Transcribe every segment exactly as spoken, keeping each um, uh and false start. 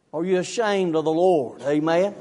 Are you ashamed of the Lord? Amen.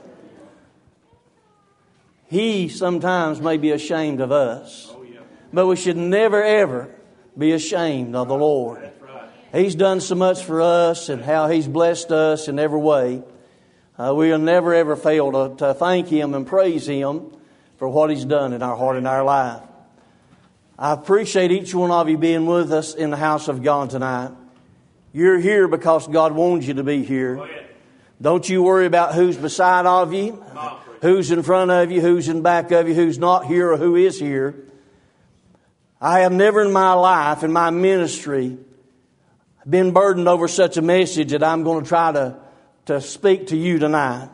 He sometimes may be ashamed of us. But we should never, ever be ashamed of the Lord. He's done so much for us and how He's blessed us in every way. Uh, we'll never, ever fail to, to thank Him and praise Him for what He's done in our heart and our life. I appreciate each one of you being with us in the house of God tonight. You're here because God wants you to be here. Don't you worry about who's beside of you, who's in front of you, who's in back of you, who's not here or who is here. I have never in my life, in my ministry, been burdened over such a message that I'm going to try to, to speak to you tonight.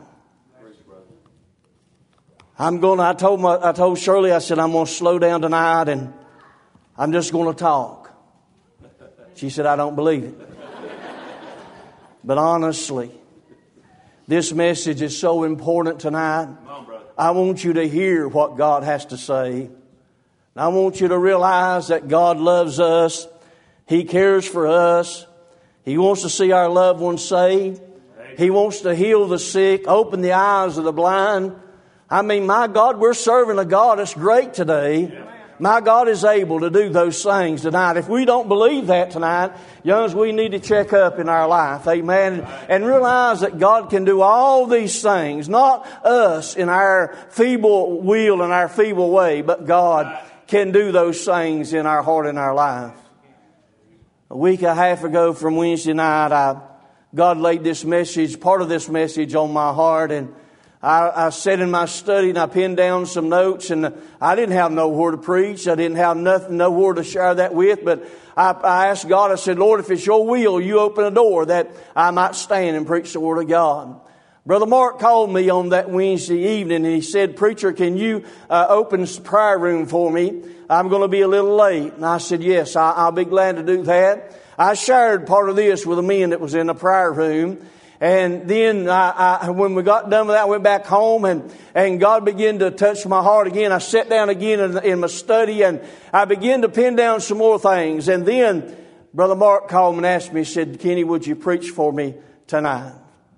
I'm going to, I told my, I told Shirley, I said, I'm going to slow down tonight and I'm just going to talk. She said, I don't believe it. But honestly, this message is so important tonight. I want you to hear what God has to say. I want you to realize that God loves us. He cares for us. He wants to see our loved ones saved. He wants to heal the sick, open the eyes of the blind. I mean, my God, we're serving a God that's great today. My God is able to do those things tonight. If we don't believe that tonight, young's, we need to check up in our life. Amen. And realize that God can do all these things. Not us in our feeble will and our feeble way, but God can do those things in our heart and our life. A week and a half ago from Wednesday night, I, God laid this message, part of this message on my heart, and I, I sat in my study and I pinned down some notes, and I didn't have nowhere to preach. I didn't have nothing, nowhere to share that with, but I, I asked God, I said, Lord, if it's your will, you open a door that I might stand and preach the Word of God. Brother Mark called me on that Wednesday evening and he said, Preacher, can you uh, open the prayer room for me? I'm going to be a little late. And I said, yes, I, I'll be glad to do that. I shared part of this with the men that was in the prayer room. And then I, I, when we got done with that, I went back home and, and God began to touch my heart again. I sat down again in, in my study and I began to pin down some more things. And then Brother Mark called me and asked me, he said, Kenny, would you preach for me tonight?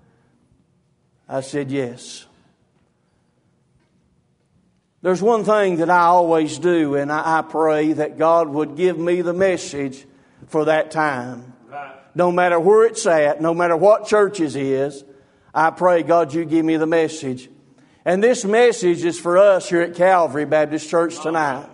I said, yes. There's one thing that I always do, and I, I pray that God would give me the message for that time. Right. No matter where it's at, no matter what church it is, I pray, God, you give me the message. And this message is for us here at Calvary Baptist Church tonight.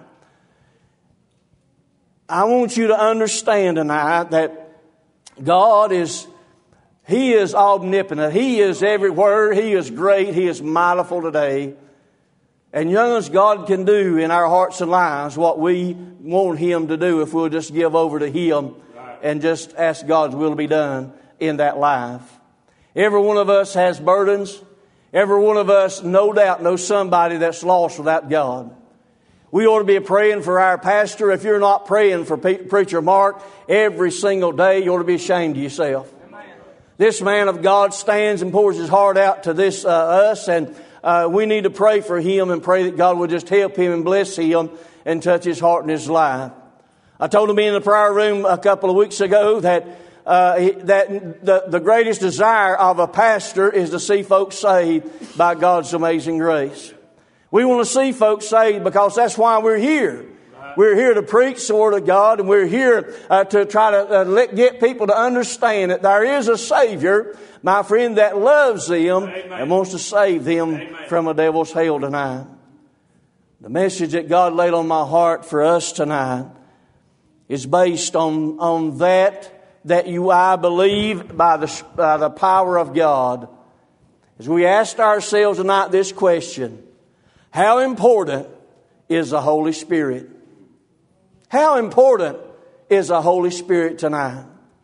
I want you to understand tonight that God is... He is omnipotent. He is everywhere. He is great. He is mightiful today. And young as God can do in our hearts and lives what we want Him to do if we'll just give over to Him and just ask God's will to be done in that life. Every one of us has burdens. Every one of us, no doubt, knows somebody that's lost without God. We ought to be praying for our pastor. If you're not praying for Preacher Mark every single day, you ought to be ashamed of yourself. This man of God stands and pours his heart out to this uh, us, and uh, we need to pray for him and pray that God will just help him and bless him and touch his heart and his life. I told him in the prayer room a couple of weeks ago that uh, that the, the greatest desire of a pastor is to see folks saved by God's amazing grace. We want to see folks saved because that's why we're here. We're here to preach the Word of God, and we're here uh, to try to uh, let, get people to understand that there is a Savior, my friend, that loves them Amen. And wants to save them Amen. From a devil's hell tonight. The message that God laid on my heart for us tonight is based on, on that, that you, I believe, by the, by the power of God. As we asked ourselves tonight this question, how important is the Holy Spirit? How important is the Holy Spirit tonight?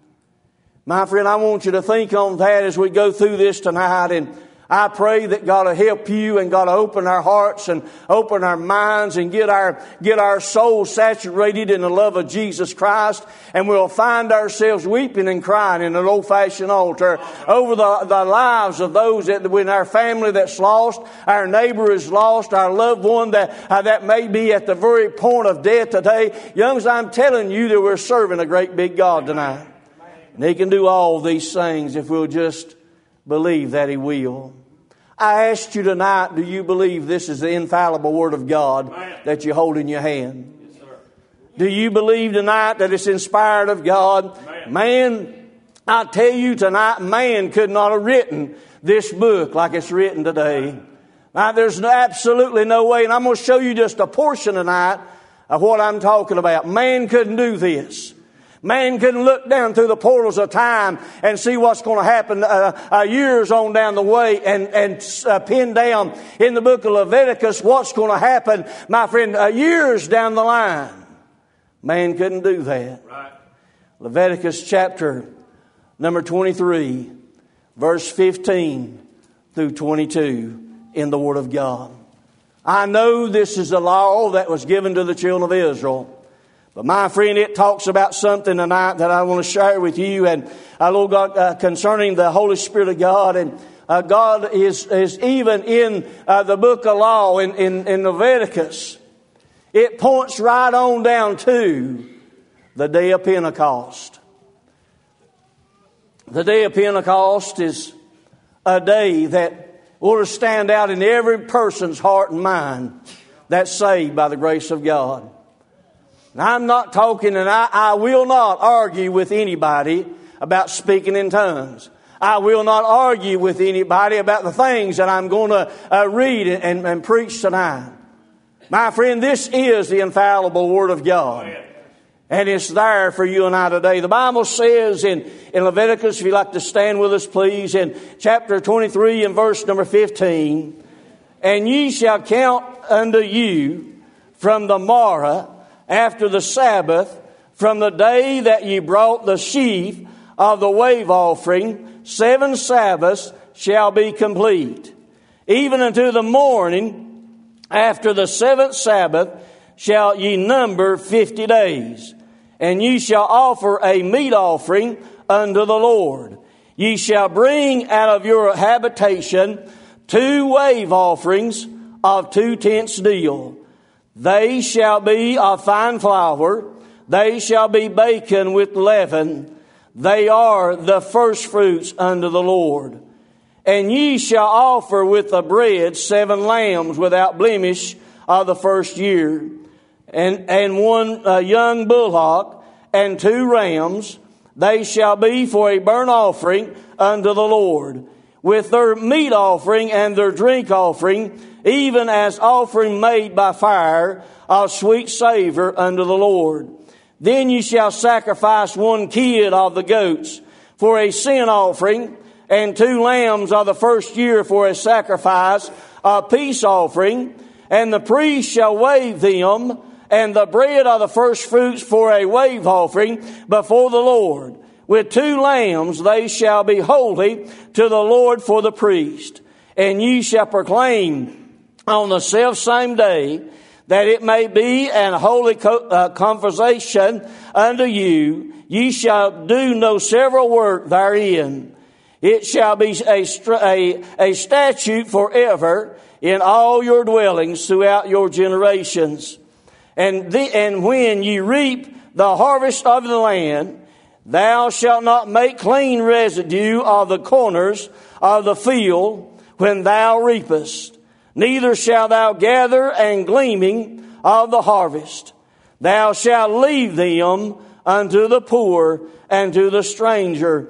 My friend, I want you to think on that as we go through this tonight, and I pray that God will help you and God will open our hearts and open our minds and get our get our souls saturated in the love of Jesus Christ, and we'll find ourselves weeping and crying in an old-fashioned altar over the, the lives of those that in our family that's lost, our neighbor is lost, our loved one that uh, that may be at the very point of death today. Youngs, I'm telling you that we're serving a great big God tonight. And He can do all these things if we'll just believe that He will. I asked you tonight, do you believe this is the infallible Word of God that you hold in your hand? Yes, sir. Do you believe tonight that it's inspired of God? Man, I tell you tonight, man could not have written this book like it's written today. Now, there's absolutely no way, and I'm going to show you just a portion tonight of what I'm talking about. Man couldn't do this. Man couldn't look down through the portals of time and see what's going to happen uh, uh, years on down the way and, and uh, pin down in the book of Leviticus what's going to happen, my friend, uh, years down the line. Man couldn't do that. Right. Leviticus chapter number twenty-three, verse fifteen through twenty-two in the Word of God. I know this is a law that was given to the children of Israel. But my friend, it talks about something tonight that I want to share with you, and uh, Lord God, uh, concerning the Holy Spirit of God. And uh, God is is even in uh, the book of law in, in, in Leviticus. It points right on down to the day of Pentecost. The day of Pentecost is a day that will stand out in every person's heart and mind that's saved by the grace of God. Now, I'm not talking, and I, I will not argue with anybody about speaking in tongues. I will not argue with anybody about the things that I'm going to uh, read and, and preach tonight. My friend, this is the infallible Word of God. And it's there for you and I today. The Bible says in, in Leviticus, if you'd like to stand with us, please, in chapter twenty-three and verse number fifteen, and ye shall count unto you from the morrow after the Sabbath, from the day that ye brought the sheaf of the wave offering, seven Sabbaths shall be complete. Even unto the morning after the seventh Sabbath shall ye number fifty days. And ye shall offer a meat offering unto the Lord. Ye shall bring out of your habitation two wave offerings of two tenths deal. They shall be of fine flour. They shall be baken with leaven. They are the first fruits unto the Lord. And ye shall offer with the bread seven lambs without blemish of the first year, and, and one uh, young bullock, and two rams. They shall be for a burnt offering unto the Lord, with their meat offering and their drink offering, even as offering made by fire of sweet savor unto the Lord. Then ye shall sacrifice one kid of the goats for a sin offering, and two lambs of the first year for a sacrifice of peace offering. And the priest shall wave them, and the bread of the first fruits for a wave offering before the Lord. With two lambs they shall be holy to the Lord for the priest. And ye shall proclaim on the selfsame day, that it may be an holy co- uh, conversation unto you. Ye shall do no several work therein. It shall be a, a, a statute forever in all your dwellings throughout your generations. And, the, and when ye reap the harvest of the land, thou shalt not make clean residue of the corners of the field when thou reapest. Neither shalt thou gather and gleaming of the harvest. Thou shalt leave them unto the poor and to the stranger.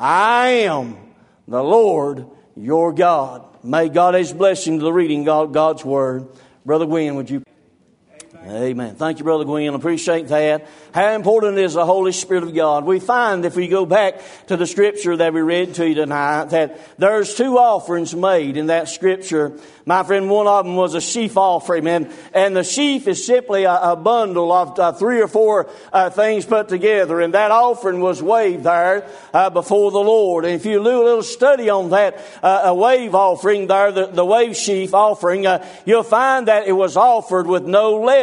I am the Lord your God. May God add His blessing to the reading of God's Word. Brother Gwen, would you? Amen. Amen. Thank you, Brother Gwen. Appreciate that. How important is the Holy Spirit of God? We find, if we go back to the Scripture that we read to you tonight, that there's two offerings made in that Scripture. My friend, one of them was a sheaf offering, and, and the sheaf is simply a, a bundle of uh, three or four uh, things put together, and that offering was waved there uh, before the Lord. And if you do a little study on that uh, a wave offering there, the, the wave sheaf offering, uh, you'll find that it was offered with no leaven.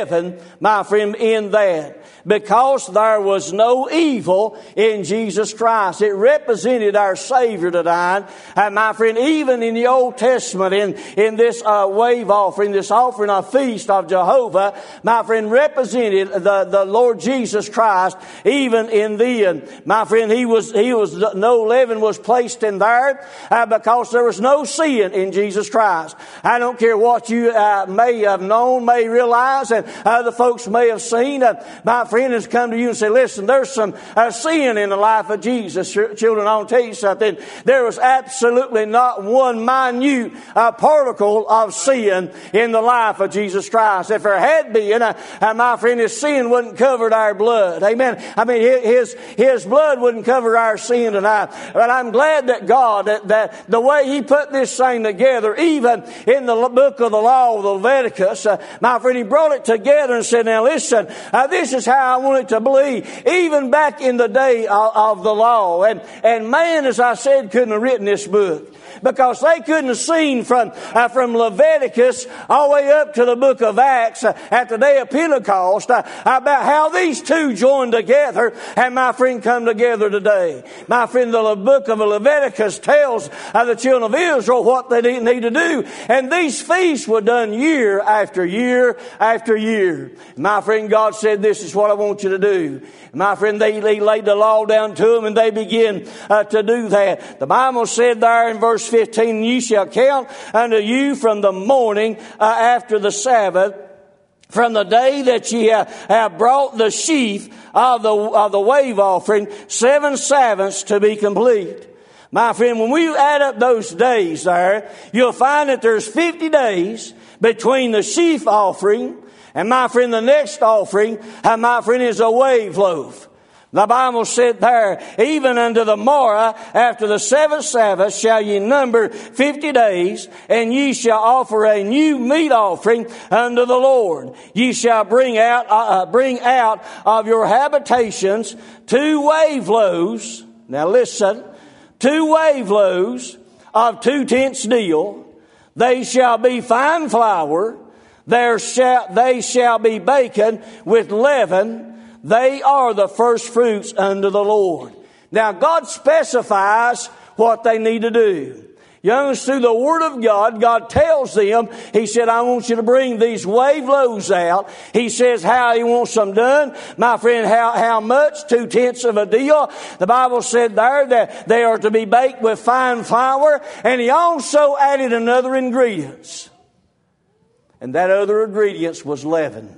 leaven, my friend, in that. Because there was no evil in Jesus Christ. It represented our Savior tonight. And my friend, even in the Old Testament, in, in this uh, wave offering, this offering of feast of Jehovah, my friend, represented the, the Lord Jesus Christ, even in the end. My friend, he was, he was, no leaven was placed in there uh, because there was no sin in Jesus Christ. I don't care what you uh, may have known, may realize, and other folks may have seen. Uh, my friend has come to you and say, listen, there's some uh, sin in the life of Jesus. Children, I'll tell you something. There was absolutely not one minute uh, particle of sin in the life of Jesus Christ. If there had been, uh, uh, my friend, his sin wouldn't cover our blood. Amen. I mean, his, his blood wouldn't cover our sin tonight. But I'm glad that God, that, that the way He put this thing together, even in the book of the law of the Leviticus, uh, my friend, He brought it together and said, now listen, uh, this is how I want it to believe, even back in the day of, of the law. And, and man, as I said, couldn't have written this book, because they couldn't have seen from uh, from Leviticus all the way up to the book of Acts uh, at the day of Pentecost uh, about how these two joined together and, my friend, come together today. My friend, the book of Leviticus tells uh, the children of Israel what they need to do. And these feasts were done year after year after year. My friend, God said, this is what I want you to do. My friend, they, they laid the law down to them and they began uh, to do that. The Bible said there in verse fifteen, you shall count unto you from the morning uh, after the Sabbath, from the day that ye have, have brought the sheaf of the, of the wave offering, seven Sabbaths to be complete. My friend, when we add up those days there, you'll find that there's fifty days between the sheaf offering and, my friend, the next offering, and, my friend, is a wave loaf. The Bible said there, even unto the morrow after the seventh Sabbath shall ye number fifty days, and ye shall offer a new meat offering unto the Lord. Ye shall bring out, uh, bring out of your habitations two wave loaves. Now listen, two wave loaves of two tenths deal. They shall be fine flour. There shall, they shall be baken with leaven. They are the first fruits unto the Lord. Now, God specifies what they need to do. Young's through the Word of God, God tells them, He said, I want you to bring these wave loaves out. He says how He wants them done. My friend, how, how much? Two tenths of a deal. The Bible said there that they are to be baked with fine flour. And He also added another ingredient. And that other ingredient was leaven.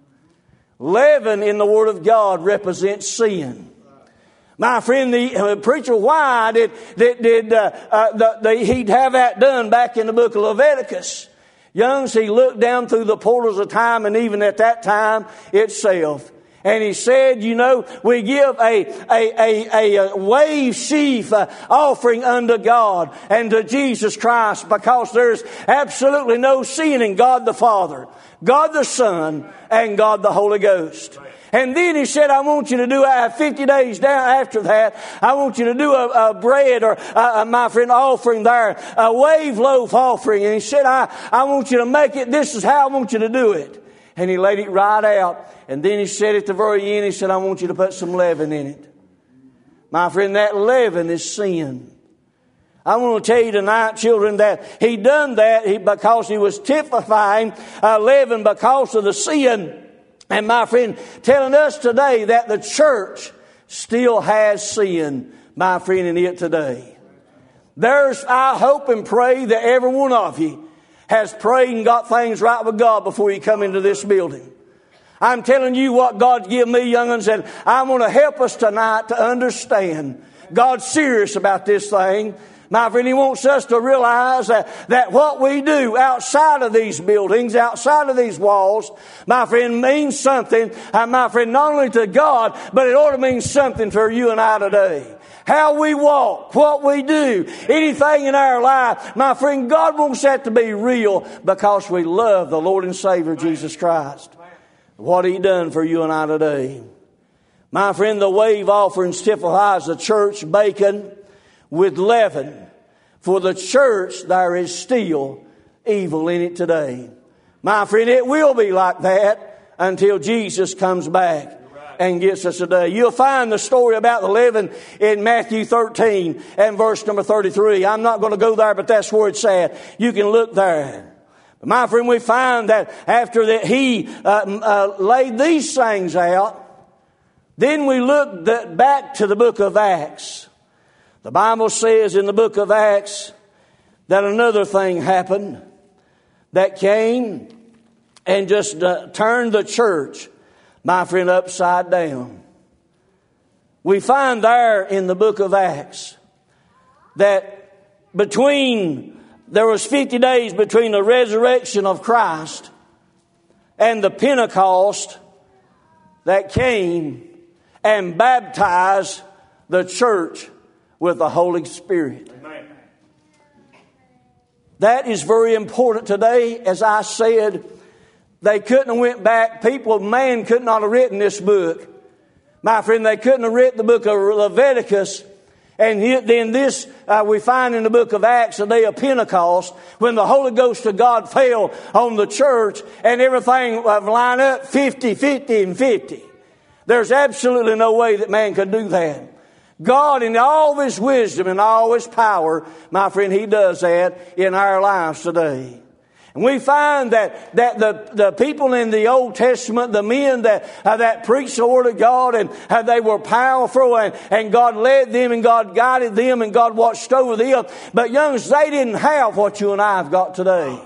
Leaven in the Word of God represents sin. My friend, the uh, preacher, why did, did, did uh, uh, the, the, he'd have that done back in the book of Leviticus? Youngs, he looked down through the portals of time, and even at that time itself. And he said, you know, we give a, a, a, a wave sheaf uh, offering unto God and to Jesus Christ, because there's absolutely no sin in God the Father, God the Son, and God the Holy Ghost. And then he said, I want you to do, uh, fifty days down after that, I want you to do a, a bread or, uh, my friend, offering there, a wave loaf offering. And he said, I, I want you to make it, this is how I want you to do it. And he laid it right out. And then he said at the very end, he said, I want you to put some leaven in it. My friend, that leaven is sin. I want to tell you tonight, children, that he done that because he was typifying uh, leaven because of the sin. And my friend, telling us today that the church still has sin, my friend, in it today. There's, I hope and pray that every one of you has prayed and got things right with God before you come into this building. I'm telling you what God's given me, young'uns, and I want to help us tonight to understand God's serious about this thing. My friend, He wants us to realize that, that what we do outside of these buildings, outside of these walls, my friend, means something, and my friend, not only to God, but it ought to mean something for you and I today. How we walk, what we do, anything in our life, my friend, God wants that to be real because we love the Lord and Savior Jesus Christ. What He done for you and I today. My friend, the wave offering typifies the church baking with leaven. For the church, there is still evil in it today. My friend, it will be like that until Jesus comes back and gets us today. You'll find the story about the leaven in Matthew thirteen and verse number thirty-three. I'm not going to go there, but that's where it's at. You can look there. But my friend, we find that after that he uh, uh, laid these things out, then we look that back to the book of Acts. The Bible says in the book of Acts that another thing happened that came and just uh, turned the church, my friend, upside down. We find there in the book of Acts that between, there was fifty days between the resurrection of Christ and the Pentecost that came and baptized the church with the Holy Spirit. Amen. That is very important today. As I said, they couldn't have went back. People, man could not have written this book. My friend, they couldn't have written the book of Leviticus. And then this, uh, we find in the book of Acts, the day of Pentecost, when the Holy Ghost of God fell on the church and everything uh, lined up fifty, fifty, and fifty. There's absolutely no way that man could do that. God, in all of His wisdom and all His power, my friend, He does that in our lives today. And we find that, that the, the people in the Old Testament, the men that, uh, that preached the Word of God, and uh, they were powerful, and, and God led them, and God guided them, and God watched over them. But youngsters, they didn't have what you and I have got today.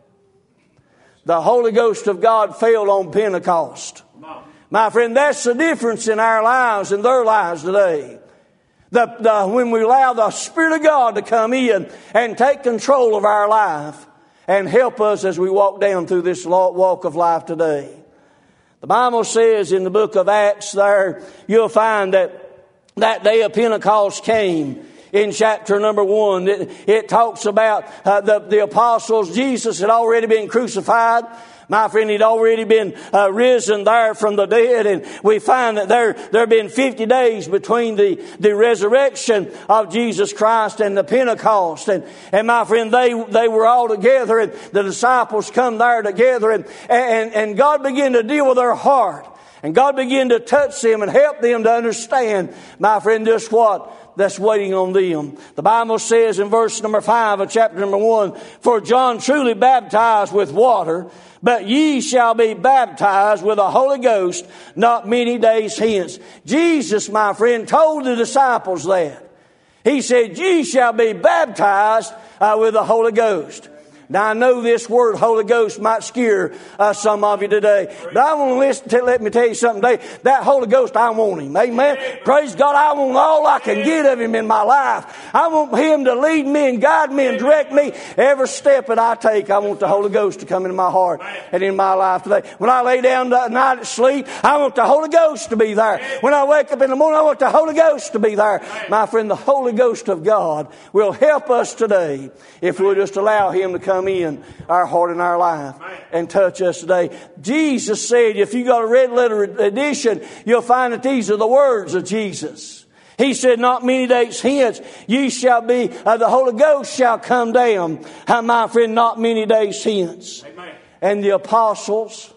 The Holy Ghost of God fell on Pentecost. My friend, that's the difference in our lives and their lives today. The, the, when we allow the Spirit of God to come in and take control of our life and help us as we walk down through this walk of life today. The Bible says in the book of Acts there, you'll find that that day of Pentecost came. In chapter number one, it, it talks about uh, the, the apostles. Jesus had already been crucified. My friend, he'd already been uh, risen there from the dead. And we find that there there have been fifty days between the, the resurrection of Jesus Christ and the Pentecost. And, and my friend, they they were all together, and the disciples come there together. And, and, and God began to deal with their heart. And God began to touch them and help them to understand, my friend, just what that's waiting on them. The Bible says in verse number five of chapter number one, "For John truly baptized with water, but ye shall be baptized with the Holy Ghost not many days hence." Jesus, my friend, told the disciples that. He said, "Ye shall be baptized uh, with the Holy Ghost." Now, I know this word Holy Ghost might scare uh, some of you today, but I want to listen to, let me tell you something today. That Holy Ghost, I want Him. Amen. Praise God. I want all I can get of Him in my life. I want Him to lead me and guide me and direct me every step that I take. I want the Holy Ghost to come into my heart and in my life today. When I lay down at night at sleep, I want the Holy Ghost to be there. When I wake up in the morning, I want the Holy Ghost to be there. My friend, the Holy Ghost of God will help us today if we'll just allow Him to come in our heart and our life and touch us today. Jesus said, if you got a red letter edition, you'll find that these are the words of Jesus. He said, "Not many days hence, ye shall be, uh, the Holy Ghost shall come down." Uh, my friend, not many days hence. Amen. And the apostles,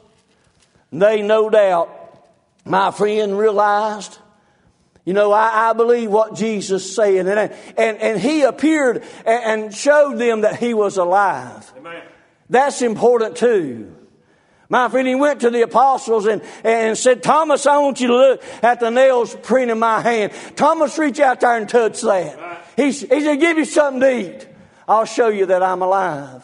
they no doubt, my friend, realized, you know, I, I believe what Jesus said. And, and, and He appeared and showed them that He was alive. Amen. That's important too. My friend, He went to the apostles and, and said, "Thomas, I want you to look at the nails print in my hand. Thomas, reach out there and touch that." Right. He, he said, "Give you something to eat. I'll show you that I'm alive."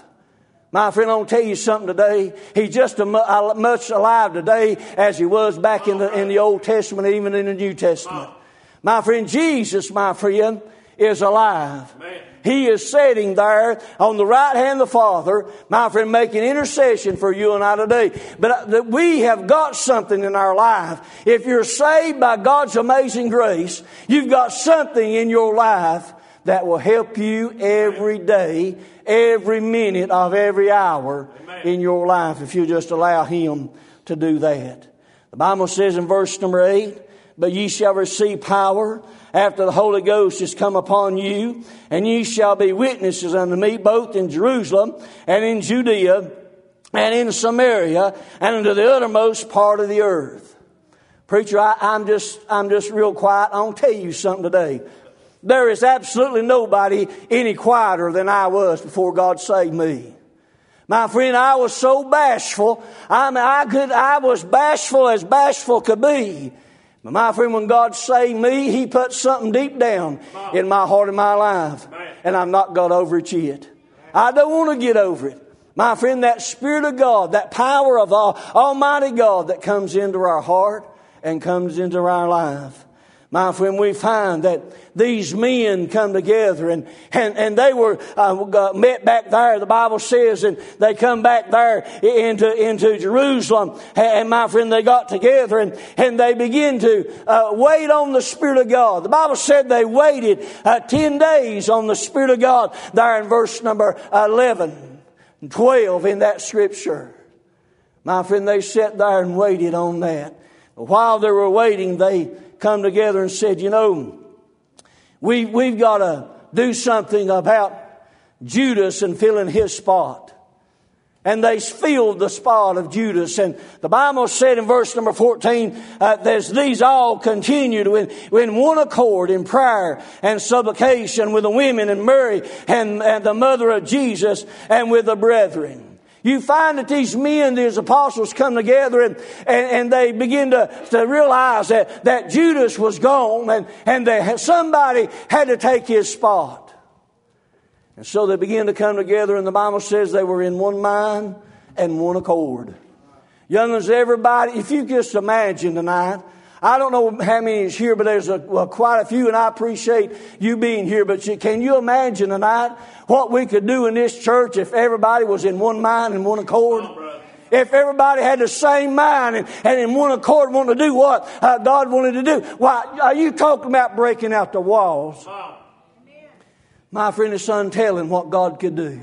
My friend, I'll tell you something today. He's just as much alive today as He was back in the, in the Old Testament, even in the New Testament. My friend, Jesus, my friend, is alive. Amen. He is sitting there on the right hand of the Father, my friend, making intercession for you and I today. But that we have got something in our life. If you're saved by God's amazing grace, you've got something in your life that will help you every day, every minute of every hour Amen. In your life, if you just allow Him to do that. The Bible says in verse number eight, "But ye shall receive power after the Holy Ghost is come upon you, and ye shall be witnesses unto me both in Jerusalem and in Judea and in Samaria, and into the uttermost part of the earth. Preacher, I, I'm just I'm just real quiet. I want to tell you something today. There is absolutely nobody any quieter than I was before God saved me. My friend, I was so bashful. I mean, I could I was bashful as bashful could be. But my friend, when God saved me, He put something deep down in my heart and my life, and I've not got over it yet. I don't want to get over it. My friend, that Spirit of God, that power of Almighty God that comes into our heart and comes into our life. My friend, we find that these men come together and, and, and they were uh, met back there, the Bible says, and they come back there into, into Jerusalem. And my friend, they got together and, and they begin to uh, wait on the Spirit of God. The Bible said they waited uh, ten days on the Spirit of God there in verse number eleven and twelve in that scripture. My friend, they sat there and waited on that. While they were waiting, they come together and said, you know, we, we've got to do something about Judas and filling his spot. And they filled the spot of Judas. And the Bible said in verse number fourteen, uh, that these all continued in, in one accord in prayer and supplication with the women and Mary and, and the mother of Jesus and with the brethren. You find that these men, these apostles, come together and, and, and they begin to, to realize that, that Judas was gone and, and they, somebody had to take his spot. And so they begin to come together, and the Bible says they were in one mind and one accord. Young as everybody, if you just imagine tonight, I don't know how many is here, but there's a, well, quite a few, and I appreciate you being here. But you, can you imagine tonight what we could do in this church if everybody was in one mind and one accord? If everybody had the same mind and, and in one accord wanted to do what uh, God wanted to do. Why, are you talking about breaking out the walls? My friend, it's untelling what God could do.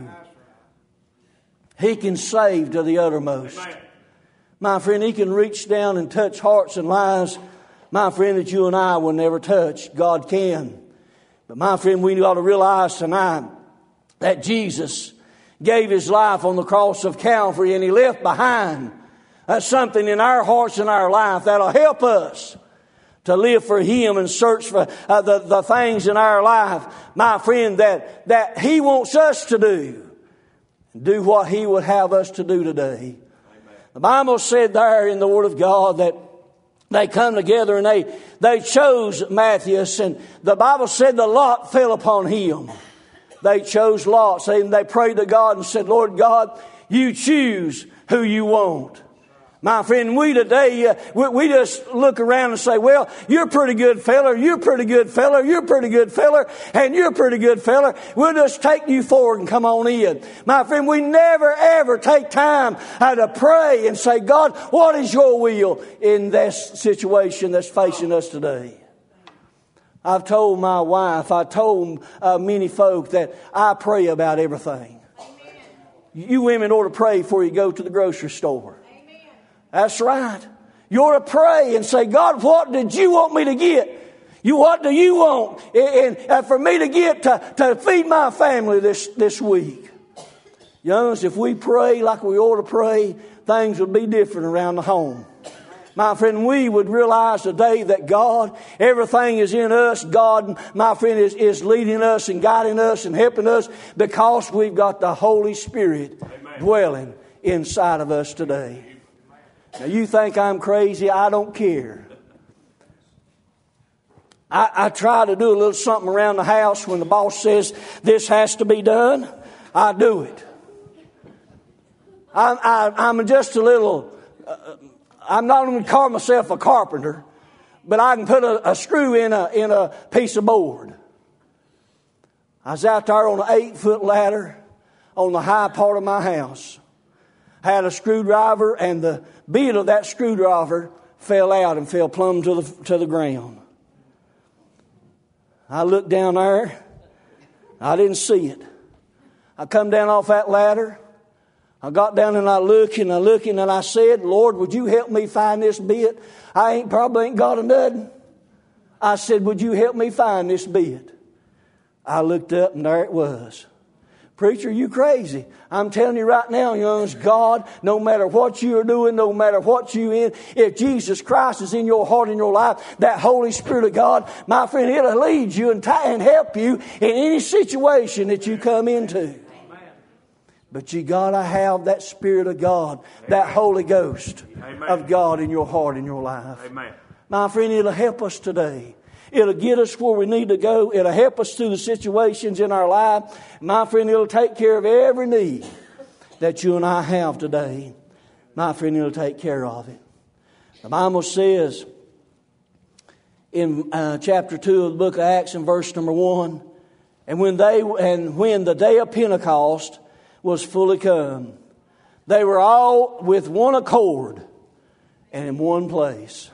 He can save to the uttermost. My friend, He can reach down and touch hearts and lives, my friend, that you and I will never touch. God can. But my friend, we ought to realize tonight that Jesus gave His life on the cross of Calvary, and He left behind uh, something in our hearts and our life that'll help us to live for Him and search for uh, the, the things in our life, my friend, that, that He wants us to do. Do what He would have us to do today. The Bible said there in the Word of God that they come together and they, they chose Matthias, and the Bible said the lot fell upon him. They chose Lot. And they prayed to God and said, Lord God, you choose who you want. My friend, we today, uh, we, we just look around and say, well, you're a pretty good feller, you're a pretty good feller, you're a pretty good feller, and you're a pretty good feller. We'll just take you forward and come on in. My friend, we never ever take time uh, to pray and say, God, what is your will in this situation that's facing us today? I've told my wife, I told uh, many folk that I pray about everything. You women ought to pray before you go to the grocery store. That's right. You ought to pray and say, God, what did you want me to get? You, what do you want and, and for me to get to, to feed my family this, this week? Young's, if we pray like we ought to pray, things would be different around the home. My friend, we would realize today that God, everything is in us. God, my friend, is, is leading us and guiding us and helping us because we've got the Holy Spirit Amen. Dwelling inside of us today. Now, you think I'm crazy? I don't care. I, I try to do a little something around the house when the boss says this has to be done. I do it. I, I, I'm just a little... Uh, I'm not going to call myself a carpenter, but I can put a, a screw in a in a piece of board. I was out there on an eight-foot ladder on the high part of my house. I had a screwdriver, and the bit of that screwdriver fell out and fell plumb to the to the ground. I looked down there. I didn't see it. I come down off that ladder. I got down and I looked and I looked and I said, Lord, would you help me find this bit? I ain't probably ain't got a nothing. I said, would you help me find this bit? I looked up and there it was. Preacher, you crazy. I'm telling you right now, young's God, no matter what you're doing, no matter what you're in, if Jesus Christ is in your heart and your life, that Holy Spirit of God, my friend, it'll lead you and, t- and help you in any situation that you come into. Amen. But you gotta have that Spirit of God, Amen. That Holy Ghost Amen. Of God in your heart and your life. Amen. My friend, it'll help us today. It'll get us where we need to go. It'll help us through the situations in our life. My friend, it'll take care of every need that you and I have today. My friend, it'll take care of it. The Bible says in uh, chapter two of the book of Acts in verse number one, and when they and when the day of Pentecost was fully come, they were all with one accord and in one place.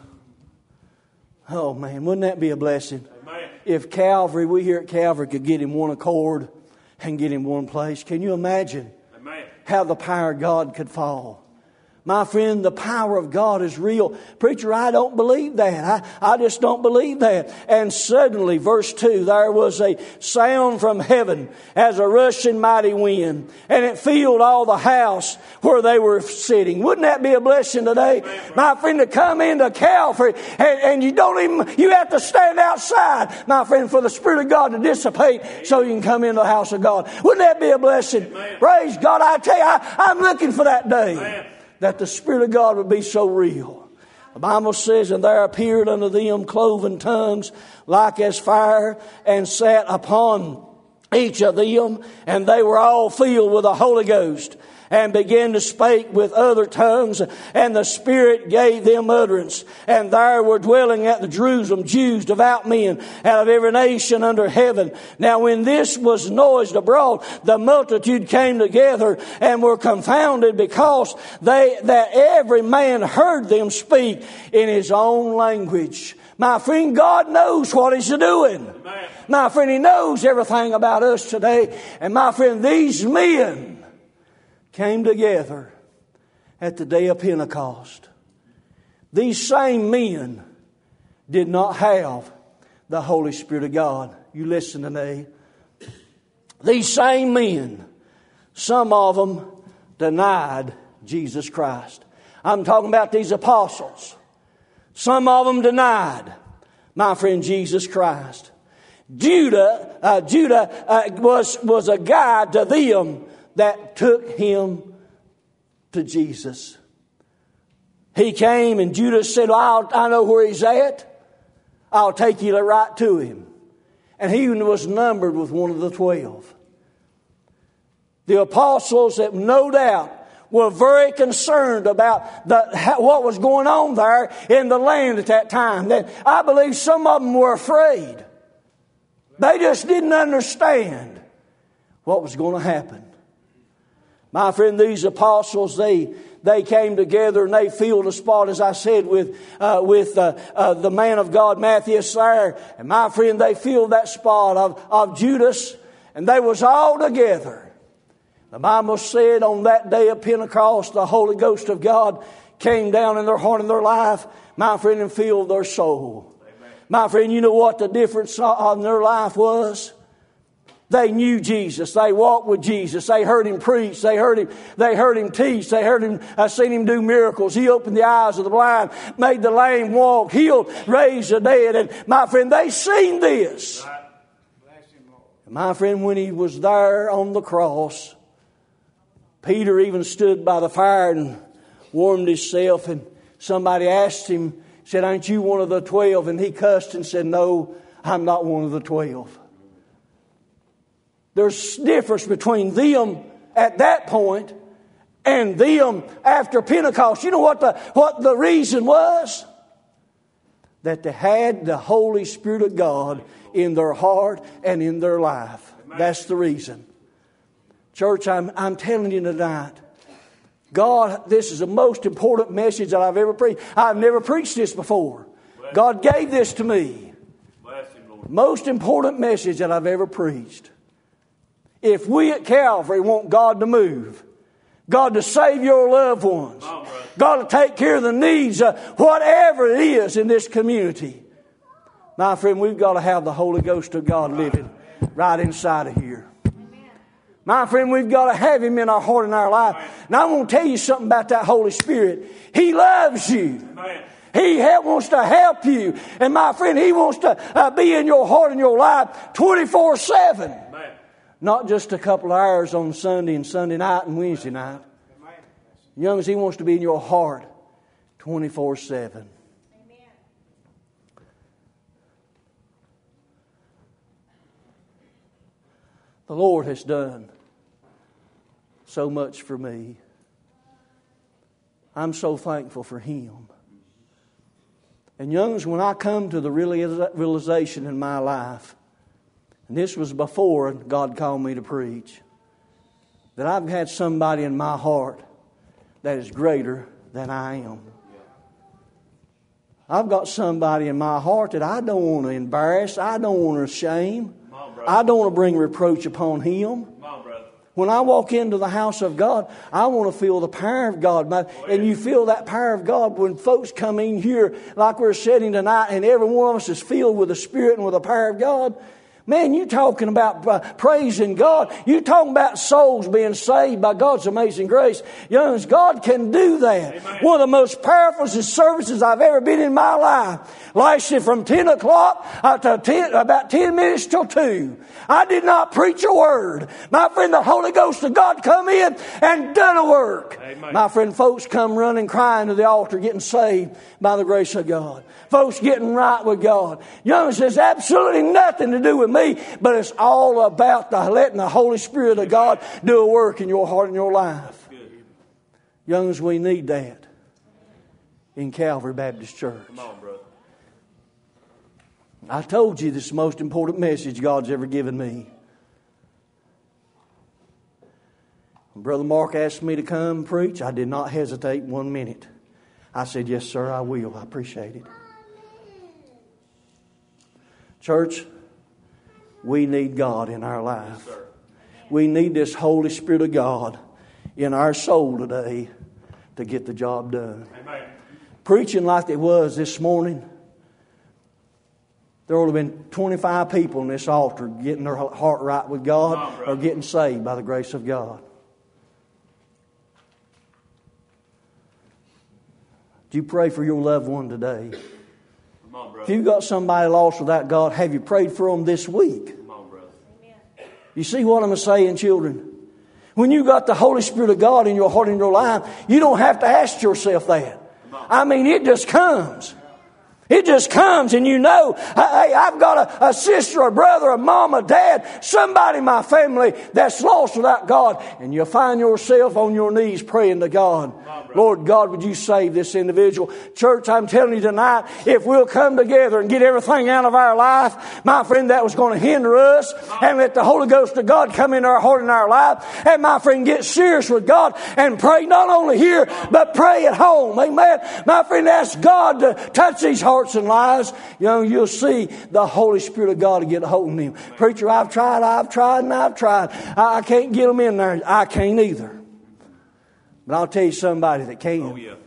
Oh, man, wouldn't that be a blessing? Amen. If Calvary, we here at Calvary could get in one accord and get in one place. Can you imagine Amen. How the power of God could fall? My friend, the power of God is real. Preacher, I don't believe that. I, I just don't believe that. And suddenly, verse two, there was a sound from heaven as a rushing mighty wind, and it filled all the house where they were sitting. Wouldn't that be a blessing today? Amen. My friend, to come into Calvary, and, and you don't even, you have to stand outside, my friend, for the Spirit of God to dissipate so you can come into the house of God. Wouldn't that be a blessing? Amen. Praise God. I tell you, I, I'm looking for that day. Amen. That the Spirit of God would be so real. The Bible says, and there appeared unto them cloven tongues like as fire, and sat upon each of them, and they were all filled with the Holy Ghost, and began to speak with other tongues, and the Spirit gave them utterance. And there were dwelling at the Jerusalem Jews, devout men, out of every nation under heaven. Now when this was noised abroad, the multitude came together and were confounded, because they that every man heard them speak in his own language. My friend, God knows what He's doing. Amen. My friend, He knows everything about us today. And my friend, these men came together at the day of Pentecost. These same men did not have the Holy Spirit of God. You listen to me. These same men, some of them denied Jesus Christ. I'm talking about these apostles. Some of them denied, my friend, Jesus Christ. Judah, uh, Judah uh, was, was a guide to them that took him to Jesus. He came and Judas said, I'll, I know where he's at. I'll take you right to him. And he was numbered with one of the twelve. The apostles, that no doubt were very concerned about the, what was going on there in the land at that time. That I believe some of them were afraid. They just didn't understand what was going to happen. My friend, these apostles, they they came together and they filled a spot, as I said, with uh, with uh, uh, the man of God, Matthias there. And my friend, they filled that spot of, of Judas, and they was all together. The Bible said on that day of Pentecost, the Holy Ghost of God came down in their heart and their life, my friend, and filled their soul. Amen. My friend, you know what the difference on their life was? They knew Jesus. They walked with Jesus. They heard Him preach. They heard Him, they heard Him teach. They heard Him, uh, seen Him do miracles. He opened the eyes of the blind, made the lame walk, healed, raised the dead. And my friend, they seen this. And my friend, when He was there on the cross, Peter even stood by the fire and warmed himself. And somebody asked him, said, ain't you one of the twelve? And he cussed and said, no, I'm not one of the twelve. There's difference between them at that point and them after Pentecost. You know what the, what the reason was? That they had the Holy Spirit of God in their heart and in their life. That's the reason. Church, I'm, I'm telling you tonight, God, this is the most important message that I've ever preached. I've never preached this before. God gave this to me. Most important message that I've ever preached. If we at Calvary want God to move, God to save your loved ones, God to take care of the needs, of whatever it is in this community, my friend, we've got to have the Holy Ghost of God living right inside of here. My friend, we've got to have Him in our heart and our life. And I want to tell you something about that Holy Spirit. He loves you. Amen. He help, wants to help you. And my friend, He wants to uh, be in your heart and your life twenty-four seven. Amen. Not just a couple of hours on Sunday and Sunday night and Wednesday night. Young as He wants to be in your heart twenty-four seven. The Lord has done so much for me. I'm so thankful for Him. And youngs, when I come to the realization in my life, and this was before God called me to preach, that I've had somebody in my heart that is greater than I am. I've got somebody in my heart that I don't want to embarrass. I don't want to shame. I don't want to bring reproach upon him. When I walk into the house of God, I want to feel the power of God. And you feel that power of God when folks come in here like we're sitting tonight and every one of us is filled with the Spirit and with the power of God. Man, you talking about uh, praising God. You talking about souls being saved by God's amazing grace. Youngs, God can do that. Amen. One of the most powerful services I've ever been in my life lasted from ten o'clock uh, to ten, about ten minutes till two. I did not preach a word. My friend, the Holy Ghost of God come in and done a work. Amen. My friend, folks come running, crying to the altar, getting saved by the grace of God. Folks getting right with God. Youngs, there's absolutely nothing to do with me, but it's all about the letting the Holy Spirit of God do a work in your heart and your life. Youngs, we need that in Calvary Baptist Church. Come on, brother. I told you this is the most important message God's ever given me. When Brother Mark asked me to come preach, I did not hesitate one minute. I said, yes, sir, I will. I appreciate it. Church, we need God in our life. Yes, sir. We need this Holy Spirit of God in our soul today to get the job done. Amen. Preaching like it was this morning, there would have been twenty-five people in this altar getting their heart right with God on, or getting saved by the grace of God. Do you pray for your loved one today? Come on, brother. If you've got somebody lost without God, have you prayed for them this week? Come on, brother. You see what I'm saying, children? When you got the Holy Spirit of God in your heart and your life, you don't have to ask yourself that. I mean, it just comes. It just comes and you know, hey, I've got a, a sister, a brother, a mom, a dad, somebody in my family that's lost without God. And you find yourself on your knees praying to God. Lord God, would you save this individual? Church, I'm telling you tonight, if we'll come together and get everything out of our life, my friend, that was going to hinder us, and let the Holy Ghost of God come into our heart and our life, and my friend, get serious with God and pray not only here, but pray at home. Amen. My friend, ask God to touch these hearts and lives. You know, you'll see the Holy Spirit of God to get a hold of them. Preacher, I've tried, I've tried, and I've tried. I, I can't get them in there. I can't either. But I'll tell you somebody that can. Oh, yeah.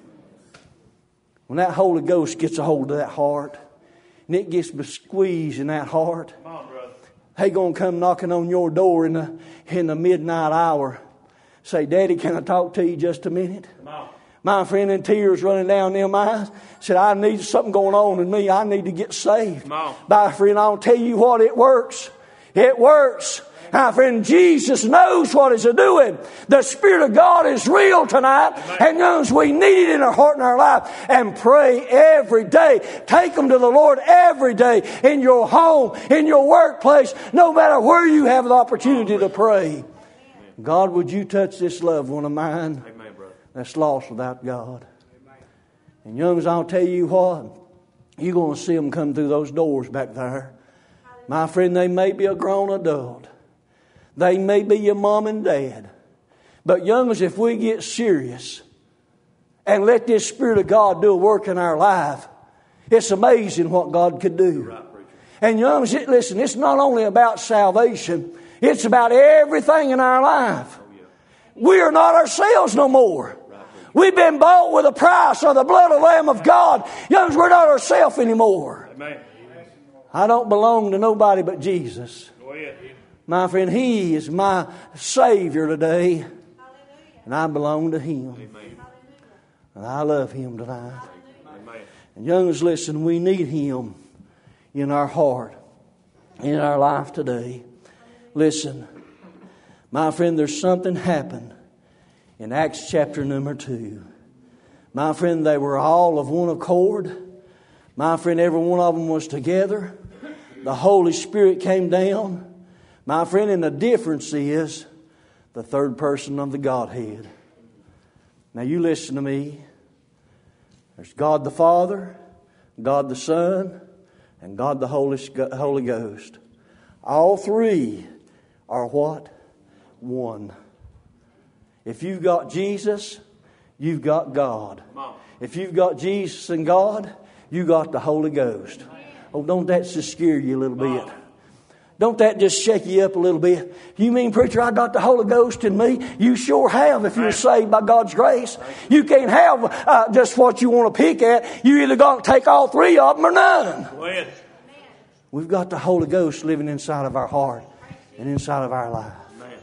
When that Holy Ghost gets a hold of that heart, and it gets squeezed in that heart, Come on, brother. they going to come knocking on your door in the, in the midnight hour. Say, Daddy, can I talk to you just a minute? Come on. My friend, in tears running down them eyes, said, I need something going on in me. I need to get saved. Come on. My friend, I'll tell you what, it works. It works. My friend, Jesus knows what He's doing. The Spirit of God is real tonight. Amen. And knows we need it in our heart and our life. And pray every day. Take them to the Lord every day. In your home, in your workplace, no matter where you have the opportunity to pray. Amen. God, would you touch this loved one of mine? Amen, brother. That's lost without God. Amen. And youngs, I'll tell you what, you're going to see them come through those doors back there. My friend, they may be a grown adult. They may be your mom and dad. But youngs, if we get serious and let this Spirit of God do a work in our life, it's amazing what God could do. Right, and youngs, listen, it's not only about salvation, it's about everything in our life. Oh, yeah. We are not ourselves no more. We've been bought with a price of the blood of the Lamb of God. Youngs, we're not ourselves anymore. Amen. I don't belong to nobody but Jesus. Go ahead. My friend, He is my Savior today. And I belong to Him. Amen. And I love Him tonight. Amen. And youngers, listen, we need Him in our heart, in our life today. Listen, my friend, there's something happened in Acts chapter number two. My friend, they were all of one accord. My friend, every one of them was together. The Holy Spirit came down. My friend, and the difference is the third person of the Godhead. Now you listen to me. There's God the Father, God the Son, and God the Holy Holy Ghost. All three are what? One. If you've got Jesus, you've got God. If you've got Jesus and God, you got the Holy Ghost. Oh, don't that just scare you a little bit? Don't that just shake you up a little bit? You mean, preacher, I got the Holy Ghost in me? You sure have if you're saved by God's grace. You can't have uh, just what you want to pick at. You either got to take all three of them or none. We've got the Holy Ghost living inside of our heart and inside of our life.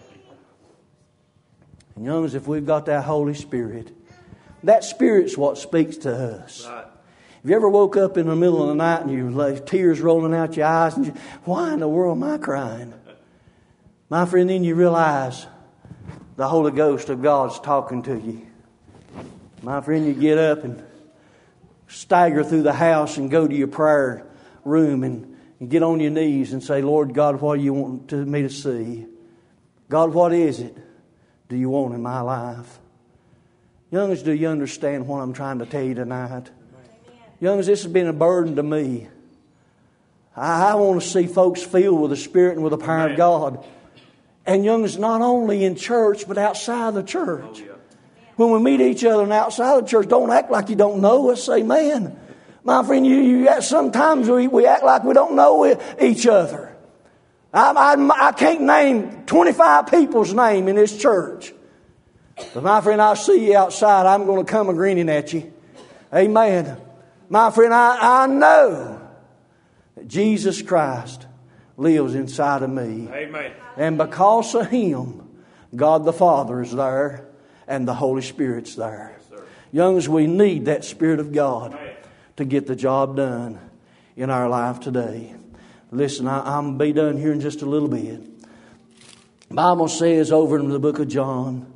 And youngers, if we've got that Holy Spirit, that Spirit's what speaks to us. Right. Have you ever woke up in the middle of the night and you like tears rolling out your eyes and you, why in the world am I crying? My friend, then you realize the Holy Ghost of God's talking to you. My friend, you get up and stagger through the house and go to your prayer room and, and get on your knees and say, Lord God, what do you want to, me to see? God, what is it do you want in my life? Youngers, do you understand what I'm trying to tell you tonight? Youngers, this has been a burden to me. I, I want to see folks filled with the Spirit and with the power Amen. Of God. And youngers, not only in church, but outside the church. Oh, yeah. When we meet each other and outside the church, don't act like you don't know us. Say, man, my friend, you, you sometimes we, we act like we don't know each other. I, I, I can't name twenty-five people's name in this church. But my friend, I see you outside. I'm going to come a grinning at you. Amen. My friend, I, I know that Jesus Christ lives inside of me. Amen. And because of Him, God the Father is there and the Holy Spirit's there. Yes, youngers, we need that Spirit of God Amen. To get the job done in our life today. Listen, I, I'm going to be done here in just a little bit. The Bible says over in the book of John,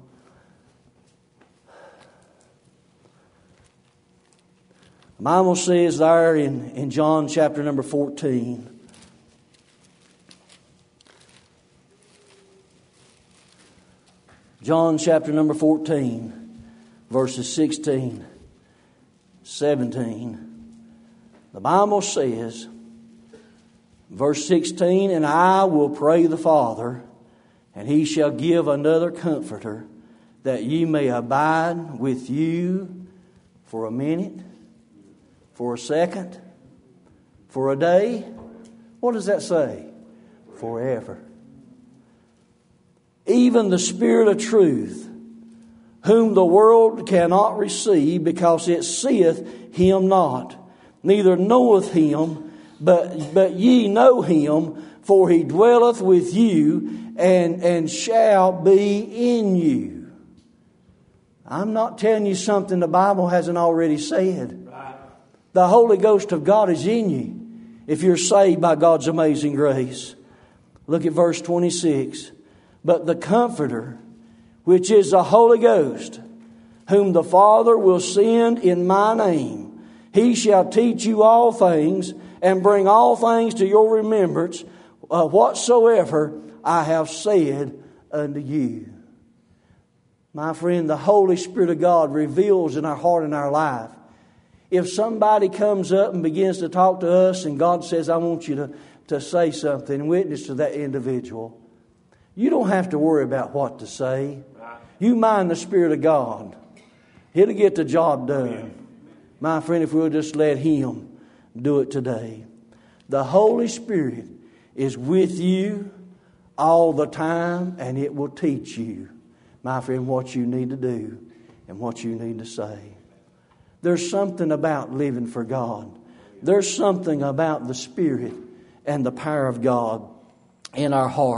the Bible says there in, in John chapter number fourteen, John chapter number fourteen, verses sixteen, seventeen. The Bible says, verse sixteen, and I will pray the Father, and He shall give another Comforter, that ye may abide with you for a minute, for a second, for a day. What does that say? Forever. Even the Spirit of truth, whom the world cannot receive, because it seeth Him not, neither knoweth Him, but, but ye know Him, for He dwelleth with you, and, and shall be in you. I'm not telling you something the Bible hasn't already said. The Holy Ghost of God is in you if you're saved by God's amazing grace. Look at verse twenty-six. But the Comforter, which is the Holy Ghost, whom the Father will send in my name, He shall teach you all things and bring all things to your remembrance, uh, whatsoever I have said unto you. My friend, the Holy Spirit of God reveals in our heart and our life. If somebody comes up and begins to talk to us and God says, I want you to, to say something, witness to that individual, you don't have to worry about what to say. You mind the Spirit of God. He'll get the job done. My friend, if we'll just let Him do it today. The Holy Spirit is with you all the time, and it will teach you, my friend, what you need to do and what you need to say. There's something about living for God. There's something about the Spirit and the power of God in our heart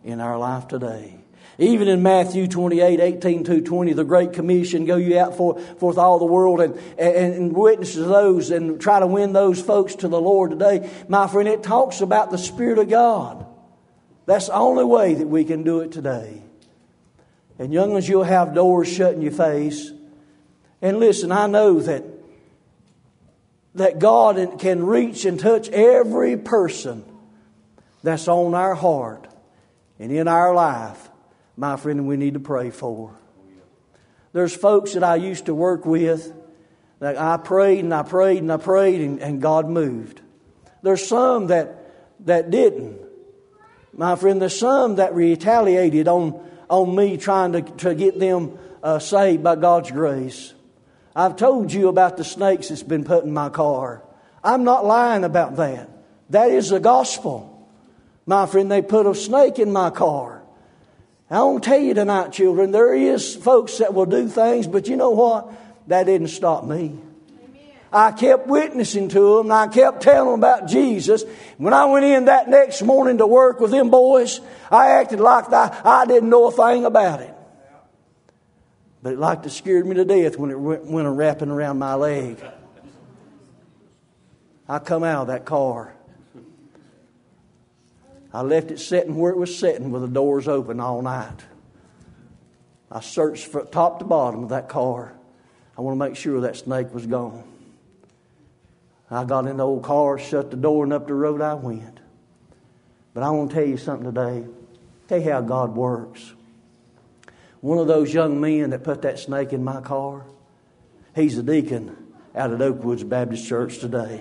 in our life today. Even in Matthew twenty-eight, eighteen to twenty, the Great Commission, go you out for, forth all the world and, and, and witness to those and try to win those folks to the Lord today. My friend, it talks about the Spirit of God. That's the only way that we can do it today. And young ones, you'll have doors shut in your face. And listen, I know that, that God can reach and touch every person that's on our heart and in our life. My friend, we need to pray for. There's folks that I used to work with that I prayed and I prayed and I prayed and, and God moved. There's some that that didn't. My friend, there's some that retaliated on, on me trying to, to get them uh, saved by God's grace. I've told you about the snakes that's been put in my car. I'm not lying about that. That is the gospel. My friend, they put a snake in my car. I want to tell you tonight, children, there is folks that will do things, but you know what? That didn't stop me. Amen. I kept witnessing to them, and I kept telling them about Jesus. When I went in that next morning to work with them boys, I acted like I, I didn't know a thing about it. But it like it scared me to death when it went, went wrapping around my leg. I come out of that car. I left it sitting where it was sitting with the doors open all night. I searched from top to bottom of that car. I want to make sure that snake was gone. I got in the old car, shut the door, and up the road I went. But I want to tell you something today. Tell you how God works. One of those young men that put that snake in my car, he's a deacon out at Oakwoods Baptist Church today.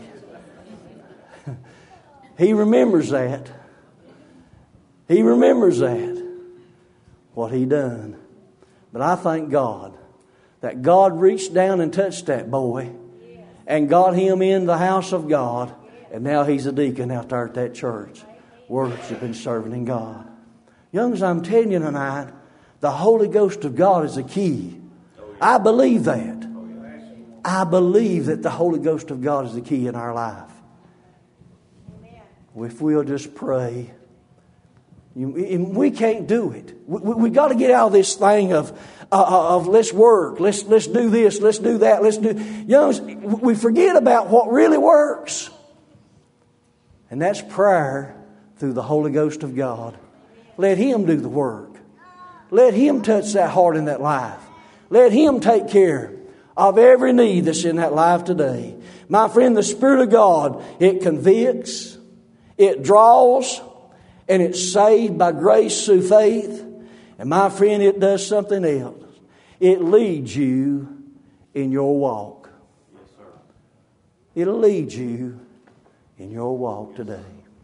He remembers that. He remembers that, what he done. But I thank God that God reached down and touched that boy and got him in the house of God. And now he's a deacon out there at that church, worshiping, serving in God. Youngs, I'm telling you tonight, the Holy Ghost of God is the key. I believe that. I believe that the Holy Ghost of God is the key in our life. If we'll just pray. You, we can't do it. We, we, we got to get out of this thing of uh, of let's work, let's let's do this, let's do that, let's do. You know, we forget about what really works, and that's prayer through the Holy Ghost of God. Let Him do the work. Let Him touch that heart in that life. Let Him take care of every need that's in that life today. My friend, the Spirit of God, it convicts, it draws. And it's saved by grace through faith. And my friend, it does something else. It leads you in your walk. Yes, sir. It'll lead you in your walk today.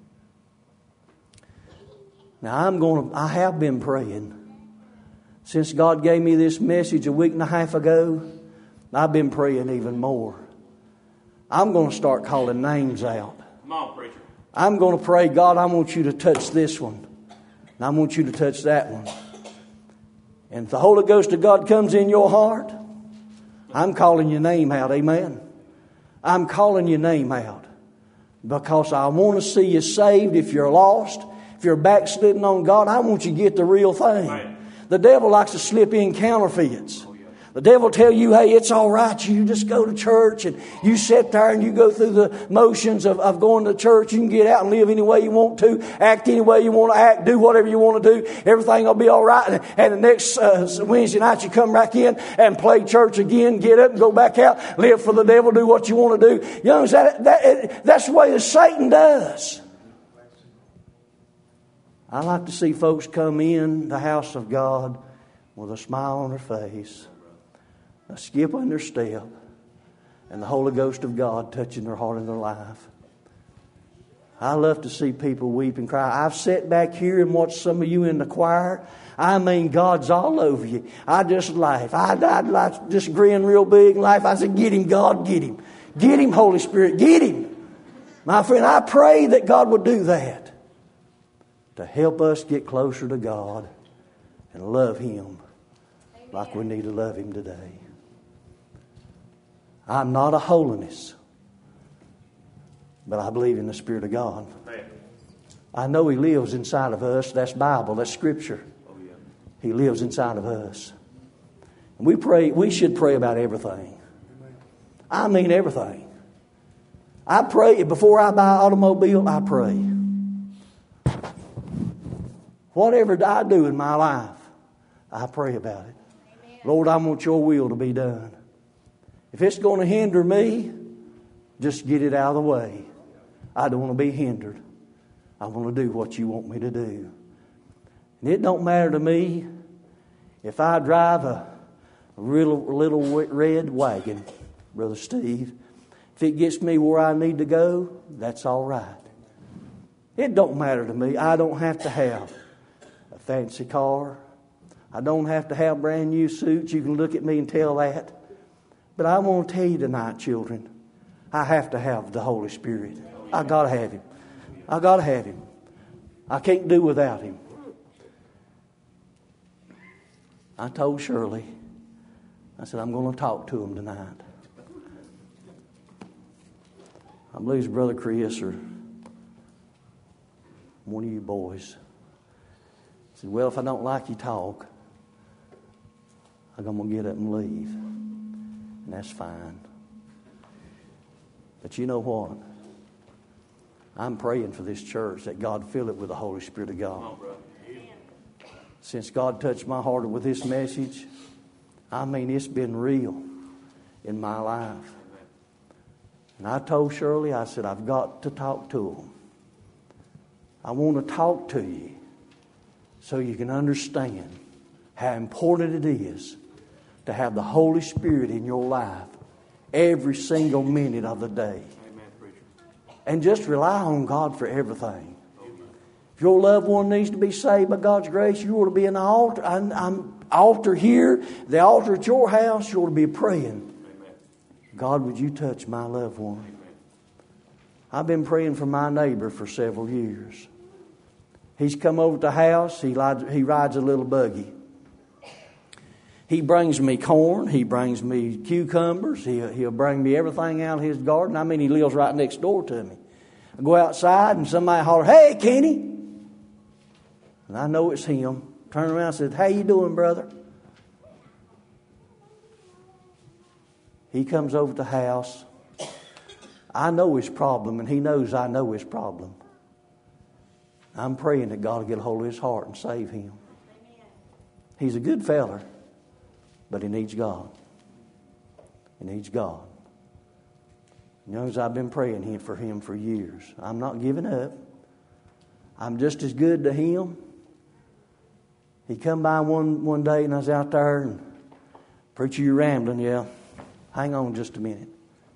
Now I'm going to, I have been praying. Since God gave me this message a week and a half ago, I've been praying even more. I'm going to start calling names out. Come on, preacher. I'm going to pray, God, I want you to touch this one. And I want you to touch that one. And if the Holy Ghost of God comes in your heart, I'm calling your name out. Amen. I'm calling your name out. Because I want to see you saved. If you're lost, if you're backsliding on God, I want you to get the real thing. Right. The devil likes to slip in counterfeits. The devil tell you, hey, it's all right. You just go to church and you sit there and you go through the motions of, of going to church. You can get out and live any way you want to, act any way you want to act, do whatever you want to do. Everything will be all right. And, and the next uh, Wednesday night you come back in and play church again, get up and go back out, live for the devil, do what you want to do. Young, that, that, that's the way that Satan does. I like to see folks come in the house of God with a smile on their face, a skip in their step, and the Holy Ghost of God touching their heart and their life. I love to see people weep and cry. I've sat back here and watched some of you in the choir. I mean, God's all over you. I just laugh. I, I, I just grin real big and laugh. I said, get Him, God, get Him. Get Him, Holy Spirit, get Him. My friend, I pray that God would do that to help us get closer to God and love Him like we need to love Him today. I'm not a holiness, but I believe in the Spirit of God. I know He lives inside of us. That's Bible. That's Scripture. He lives inside of us. And we pray. We should pray about everything. I mean everything. I pray before I buy an automobile. I pray. Whatever I do in my life, I pray about it. Amen. Lord, I want your will to be done. If it's going to hinder me, just get it out of the way. I don't want to be hindered. I want to do what you want me to do. And it don't matter to me if I drive a little, little red wagon, Brother Steve. If it gets me where I need to go, that's all right. It don't matter to me. I don't have to have a fancy car. I don't have to have brand new suits. You can look at me and tell that. But I want to tell you tonight, children, I have to have the Holy Spirit. I got to have Him. I got to have Him. I can't do without Him. I told Shirley, I said, I'm going to talk to him tonight. I believe it's Brother Chris or one of you boys. I said, well, if I don't like you talk, I'm going to get up and leave. And that's fine. But you know what? I'm praying for this church that God fill it with the Holy Spirit of God. Since God touched my heart with this message, I mean, it's been real in my life. And I told Shirley, I said, I've got to talk to them. I want to talk to you so you can understand how important it is to have the Holy Spirit in your life every single minute of the day. And just rely on God for everything. If your loved one needs to be saved by God's grace, you ought to be in the altar. I'm, I'm altar here, the altar at your house. You ought to be praying. God, would you touch my loved one? I've been praying for my neighbor for several years. He's come over to the house. He rides, he rides a little buggy. He brings me corn. He brings me cucumbers. He, he'll bring me everything out of his garden. I mean, he lives right next door to me. I go outside and somebody holler, "Hey, Kenny!" And I know it's him. Turn around and said, "How you doing, brother?" He comes over to the house. I know his problem, and he knows I know his problem. I'm praying that God will get a hold of his heart and save him. He's a good feller, but he needs God. He needs God. You know, as I've been praying for him for years. I'm not giving up. I'm just as good to him. He come by one, one day and I was out there and, "Preacher, you're rambling." "Yeah, hang on just a minute."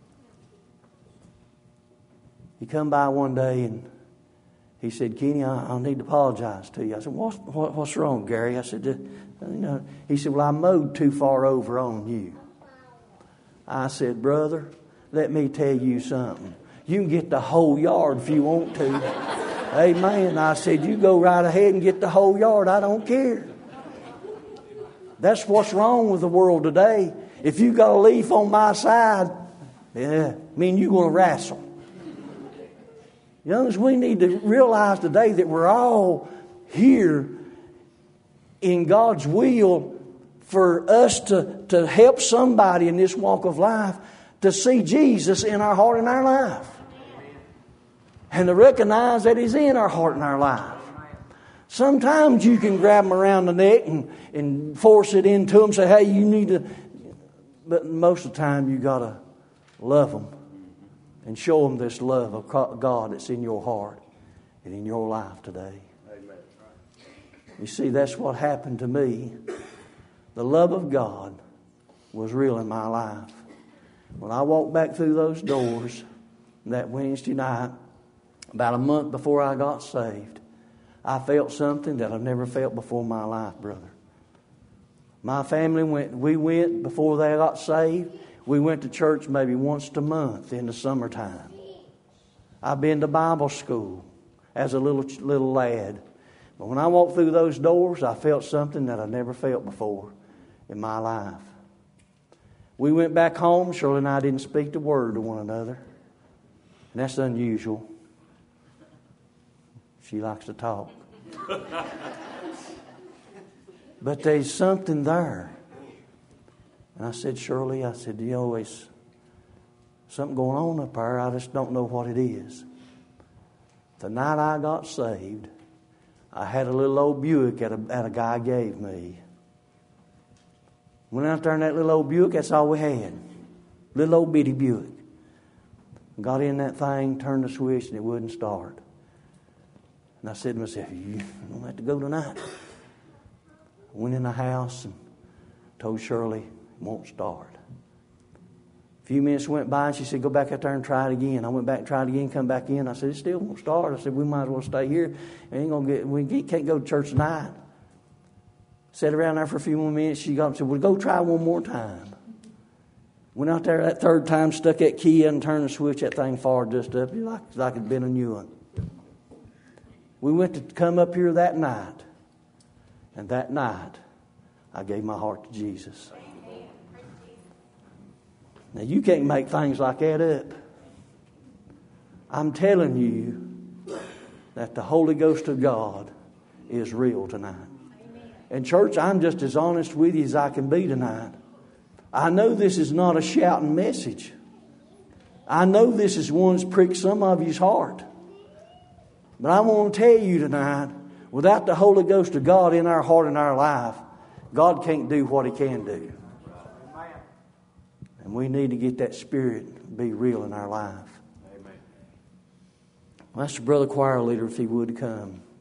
He come by one day and he said, "Kenny, I, I need to apologize to you." I said, what's, what, what's wrong, Gary?" I said, you know. He said, "Well, I mowed too far over on you." I said, "Brother, let me tell you something. You can get the whole yard if you want to." Amen. I said, "You go right ahead and get the whole yard. I don't care." That's what's wrong with the world today. If you got a leaf on my side, yeah, I mean, you're going to wrestle. Young's, we need to realize today that we're all here in God's will for us to, to help somebody in this walk of life to see Jesus in our heart and our life. And to recognize that He's in our heart and our life. Sometimes you can grab them around the neck and, and force it into them, say, "Hey, you need to..." But most of the time you got to love them and show them this love of God that's in your heart and in your life today. Amen. You see, that's what happened to me. The love of God was real in my life. When I walked back through those doors that Wednesday night, about a month before I got saved, I felt something that I've never felt before in my life, brother. My family went, we went before they got saved. We went to church maybe once a month in the summertime. I've been to Bible school as a little little lad. But when I walked through those doors, I felt something that I never felt before in my life. We went back home. Shirley and I didn't speak a word to one another. And that's unusual. She likes to talk. But there's something there. And I said, Shirley, I said, you know, it's something going on up there. I just don't know what it is. The night I got saved, I had a little old Buick that a, that a guy gave me. Went out there in that little old Buick, that's all we had. Little old bitty Buick. Got in that thing, turned the switch, and it wouldn't start. And I said to myself, you don't have to go tonight. Went in the house and told Shirley, it won't start. A few minutes went by and she said, go back out there and try it again. I went back and tried it again, come back in. I said, it still won't start. I said, we might as well stay here. We ain't gonna get, we can't go to church tonight. Sat around there for a few more minutes. She got up and said, well, go try one more time. Went out there that third time, stuck that key in and turned the switch. That thing fired just up like, like it'd been a new one. We went to come up here that night. And that night, I gave my heart to Jesus. Now, you can't make things like that up. I'm telling you that the Holy Ghost of God is real tonight. And church, I'm just as honest with you as I can be tonight. I know this is not a shouting message. I know this is one that's pricked some of you's heart. But I want to tell you tonight, without the Holy Ghost of God in our heart and our life, God can't do what He can do. And we need to get that Spirit be real in our life. Amen. Well, that's the brother choir leader, if he would come.